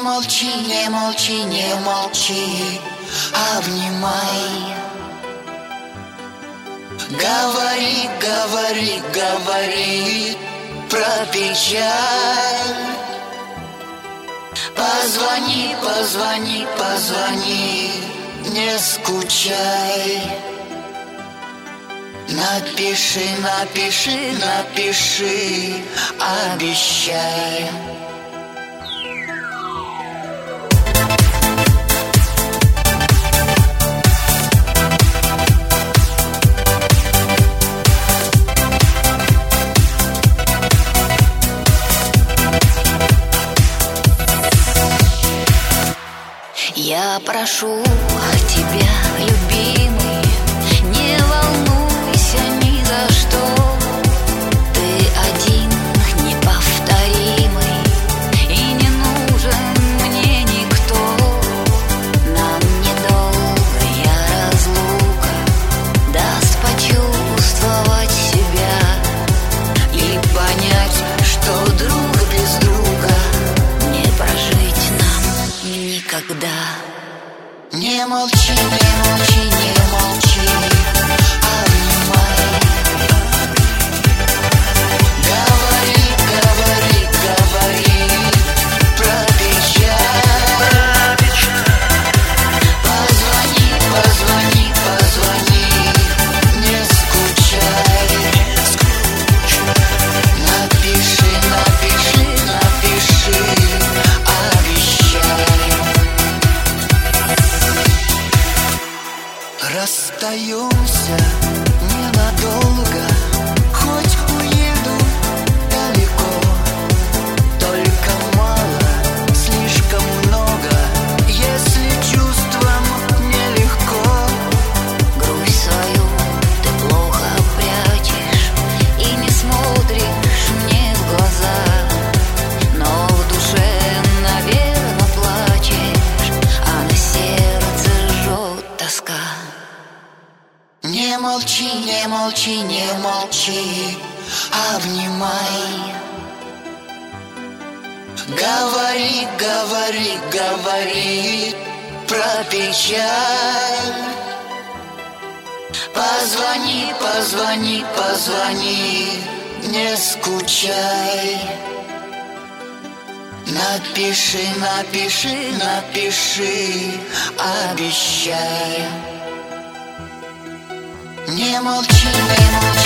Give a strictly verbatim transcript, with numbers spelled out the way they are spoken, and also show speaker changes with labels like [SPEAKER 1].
[SPEAKER 1] молчи, не молчи, не молчи, обнимай. Говори, говори, говори про печаль. Позвони, позвони, позвони, не скучай. Напиши, напиши, напиши, обещай.
[SPEAKER 2] Я прошу тебя, любимый, не волнуйся ни за что. Ты один, неповторимый, и не нужен мне никто. Нам недолгая разлука даст почувствовать себя и понять, что друг без друга не прожить нам никогда.
[SPEAKER 1] Не молчи, не молчи, не молчи, обнимай. Говори, говори, говори про печаль. Позвони, позвони, позвони, не скучай. Напиши, напиши, напиши, обещай. Расстаемся ненадолго, хоть уеду далеко. Только мало, слишком много, если чувствам нелегко.
[SPEAKER 2] Грусть свою ты плохо прячешь и не смотришь мне в глаза, но в душе, наверное, плачешь, а на сердце жжет тоска.
[SPEAKER 1] Не молчи, не молчи, не молчи, обнимай. Говори, говори, говори про печаль. Позвони, позвони, позвони, не скучай. Напиши, напиши, напиши, обещай. Не молчи, не молчи.